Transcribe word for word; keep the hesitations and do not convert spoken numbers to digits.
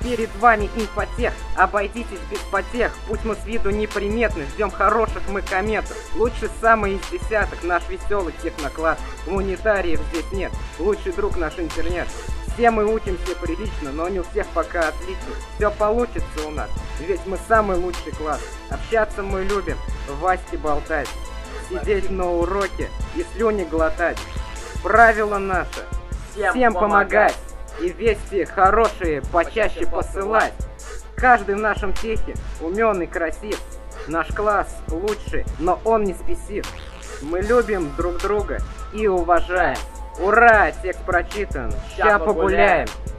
перед вами инфотех. Обойдитесь без потех, пусть мы с виду неприметны, ждем хороших мы кометов. Лучше самый из десяток, наш веселый технокласс. Гуманитариев здесь нет, лучший друг наш интернет. Все мы учимся прилично, но не у всех пока отлично. Все получится у нас, ведь мы самый лучший класс. Общаться мы любим, Ваське болтать, сидеть на уроке и слюни глотать. Правило наше всем, всем помогать и вести хорошие почаще посылать. Каждый в нашем техе умен и красив. Наш класс лучший, но он не спесив. Мы любим друг друга и уважаем. Ура, текст прочитан, ща погуляем.